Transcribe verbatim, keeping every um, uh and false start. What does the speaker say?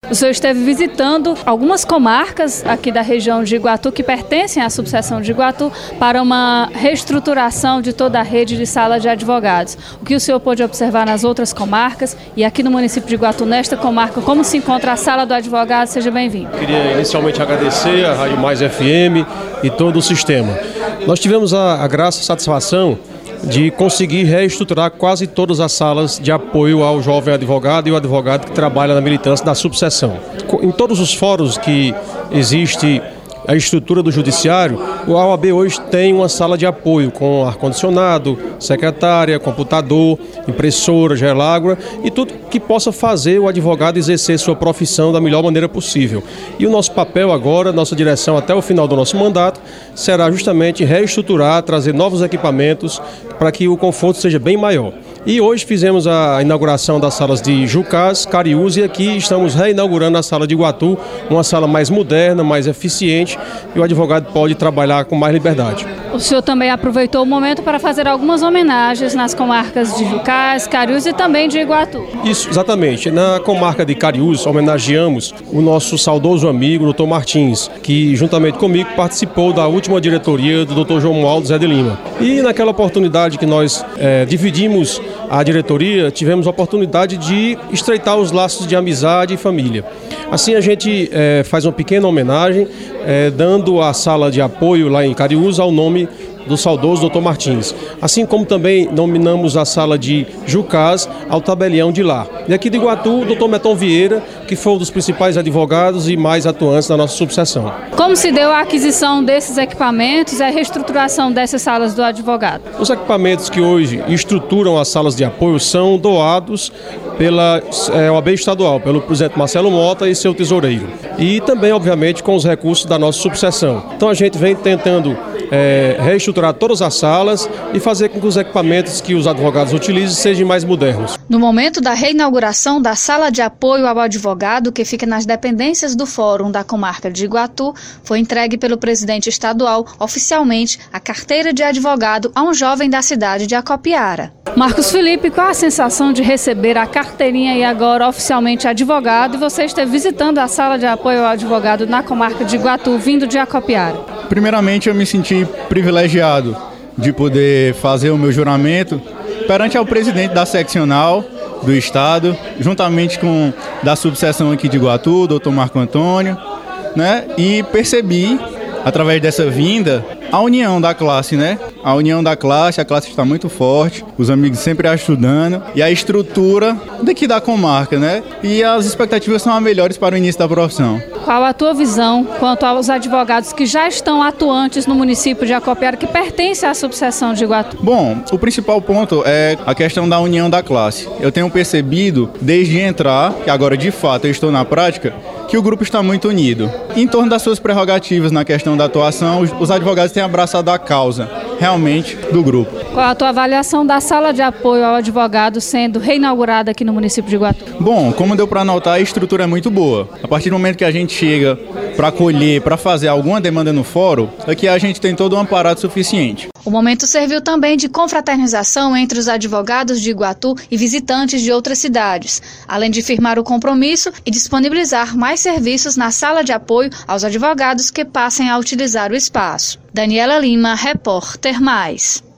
O senhor esteve visitando algumas comarcas aqui da região de Iguatu que pertencem à subseção de Iguatu para uma reestruturação de toda a rede de sala de advogados. O que o senhor pôde observar nas outras comarcas e aqui no município de Iguatu, nesta comarca, como se encontra a sala do advogado? Seja bem-vindo. Queria inicialmente agradecer a Rádio Mais F M e todo o sistema. Nós tivemos a, a graça e satisfação de conseguir reestruturar quase todas as salas de apoio ao jovem advogado e o advogado que trabalha na militância da subseção. Em todos os fóruns que existe a estrutura do judiciário, o A O A B hoje tem uma sala de apoio com ar-condicionado, secretária, computador, impressora, gelágua e tudo que possa fazer o advogado exercer sua profissão da melhor maneira possível. E o nosso papel agora, nossa direção até o final do nosso mandato, será justamente reestruturar, trazer novos equipamentos para que o conforto seja bem maior. E hoje fizemos a inauguração das salas de Jucás, Cariús e aqui estamos reinaugurando a sala de Iguatu, uma sala mais moderna, mais eficiente e o advogado pode trabalhar com mais liberdade. O senhor também aproveitou o momento para fazer algumas homenagens nas comarcas de Jucás, Cariús e também de Iguatu. Isso, exatamente. Na comarca de Cariús, homenageamos o nosso saudoso amigo, doutor Martins, que juntamente comigo participou da última diretoria do doutor João Aldo Zé de Lima. E naquela oportunidade que nós é, dividimos a diretoria, tivemos a oportunidade de estreitar os laços de amizade e família. Assim a gente é, faz uma pequena homenagem, é, dando a sala de apoio lá em Cariús ao nome do saudoso doutor Martins. Assim como também nominamos a sala de Jucás ao tabelião de lá. E aqui de Iguatu, o doutor Meton Vieira, que foi um dos principais advogados e mais atuantes da nossa subseção. Como se deu a aquisição desses equipamentos e a reestruturação dessas salas do advogado? Os equipamentos que hoje estruturam as salas de apoio são doados pela é, O A B estadual, pelo presidente Marcelo Mota e seu tesoureiro. E também, obviamente, com os recursos da nossa subseção. Então a gente vem tentando é, reestruturar todas as salas e fazer com que os equipamentos que os advogados utilizem sejam mais modernos. No momento da reinauguração da sala de apoio ao advogado, que fica nas dependências do Fórum da Comarca de Iguatu, foi entregue pelo presidente estadual, oficialmente, a carteira de advogado a um jovem da cidade de Acopiara. Marcos Felipe, qual a sensação de receber a carteirinha e agora oficialmente advogado? E você esteve visitando a sala de apoio ao advogado na comarca de Iguatu, vindo de Acopiara. Primeiramente, eu me senti privilegiado de poder fazer o meu juramento perante ao presidente da seccional do estado, juntamente com da subseção aqui de Iguatu, doutor Marco Antônio, né? E percebi, através dessa vinda, a união da classe, né? A união da classe, a classe está muito forte, os amigos sempre ajudando e a estrutura daqui da comarca, né? E as expectativas são as melhores para o início da profissão. Qual a tua visão quanto aos advogados que já estão atuantes no município de Acopiara, que pertence à subseção de Iguatu? Bom, o principal ponto é a questão da união da classe. Eu tenho percebido, desde entrar, que agora de fato eu estou na prática, que o grupo está muito unido. Em torno das suas prerrogativas na questão da atuação, os advogados têm abraçado a causa, realmente, do grupo. Qual a tua avaliação da sala de apoio ao advogado sendo reinaugurada aqui no município de Iguatu? Bom, como deu para notar, a estrutura é muito boa. A partir do momento que a gente chega para acolher, para fazer alguma demanda no fórum, aqui a gente tem todo um aparato suficiente. O momento serviu também de confraternização entre os advogados de Iguatu e visitantes de outras cidades, além de firmar o compromisso e disponibilizar mais serviços na sala de apoio aos advogados que passem a utilizar o espaço. Daniela Lima, repórter Mais.